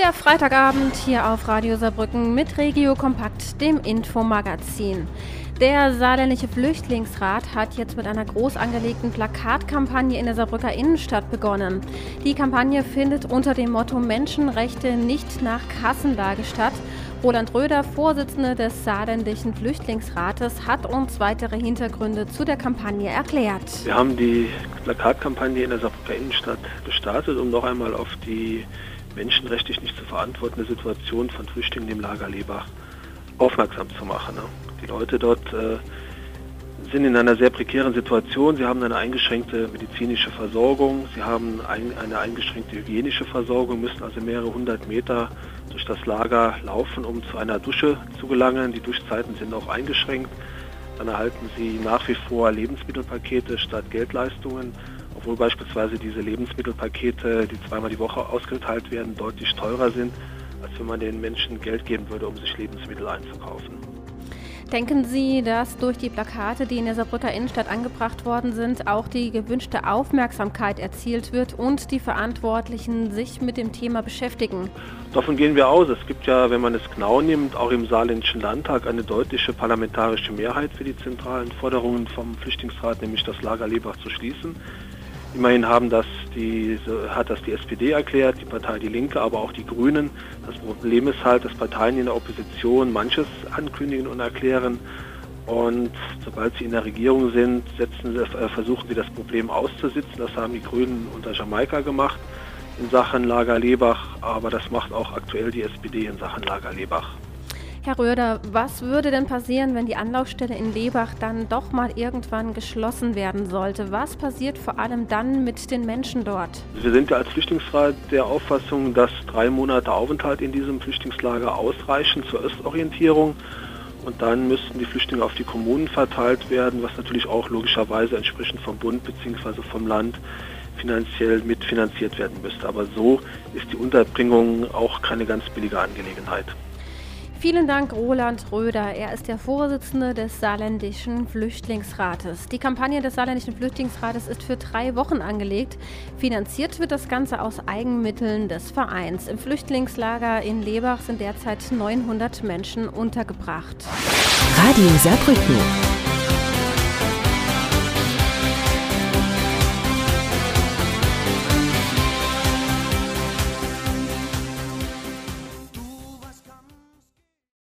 Der Freitagabend hier auf Radio Saarbrücken mit Regio Kompakt, dem Infomagazin. Der Saarländische Flüchtlingsrat hat jetzt mit einer groß angelegten Plakatkampagne in der Saarbrücker Innenstadt begonnen. Die Kampagne findet unter dem Motto Menschenrechte nicht nach Kassenlage statt. Roland Röder, Vorsitzender des Saarländischen Flüchtlingsrates, hat uns weitere Hintergründe zu der Kampagne erklärt. Wir haben die Plakatkampagne in der Saarbrücker Innenstadt gestartet, um noch einmal auf die menschenrechtlich nicht zu verantwortende Situation von Flüchtlingen im Lager Lebach aufmerksam zu machen. Die Leute dort sind in einer sehr prekären Situation. Sie haben eine eingeschränkte medizinische Versorgung, sie haben eine eingeschränkte hygienische Versorgung, müssen also mehrere hundert Meter durch das Lager laufen, um zu einer Dusche zu gelangen. Die Duschzeiten sind auch eingeschränkt. Dann erhalten sie nach wie vor Lebensmittelpakete statt Geldleistungen, obwohl beispielsweise diese Lebensmittelpakete, die zweimal die Woche ausgeteilt werden, deutlich teurer sind, als wenn man den Menschen Geld geben würde, um sich Lebensmittel einzukaufen. Denken Sie, dass durch die Plakate, die in der Saarbrücker Innenstadt angebracht worden sind, auch die gewünschte Aufmerksamkeit erzielt wird und die Verantwortlichen sich mit dem Thema beschäftigen? Davon gehen wir aus. Es gibt ja, wenn man es genau nimmt, auch im Saarländischen Landtag eine deutliche parlamentarische Mehrheit für die zentralen Forderungen vom Flüchtlingsrat, nämlich das Lager Lebach zu schließen. Immerhin hat das die SPD erklärt, die Partei Die Linke, aber auch die Grünen. Das Problem ist halt, dass Parteien in der Opposition manches ankündigen und erklären. Und sobald sie in der Regierung sind, versuchen sie das Problem auszusitzen. Das haben die Grünen unter Jamaika gemacht in Sachen Lager Lebach, aber das macht auch aktuell die SPD in Sachen Lager Lebach. Herr Röder, was würde denn passieren, wenn die Anlaufstelle in Lebach dann doch mal irgendwann geschlossen werden sollte? Was passiert vor allem dann mit den Menschen dort? Wir sind ja als Flüchtlingsrat der Auffassung, dass 3 Monate Aufenthalt in diesem Flüchtlingslager ausreichen zur Ostorientierung. Und dann müssten die Flüchtlinge auf die Kommunen verteilt werden, was natürlich auch logischerweise entsprechend vom Bund bzw. vom Land finanziell mitfinanziert werden müsste. Aber so ist die Unterbringung auch keine ganz billige Angelegenheit. Vielen Dank, Roland Röder. Er ist der Vorsitzende des Saarländischen Flüchtlingsrates. Die Kampagne des Saarländischen Flüchtlingsrates ist für 3 Wochen angelegt. Finanziert wird das Ganze aus Eigenmitteln des Vereins. Im Flüchtlingslager in Lebach sind derzeit 900 Menschen untergebracht. Radio Saarbrücken.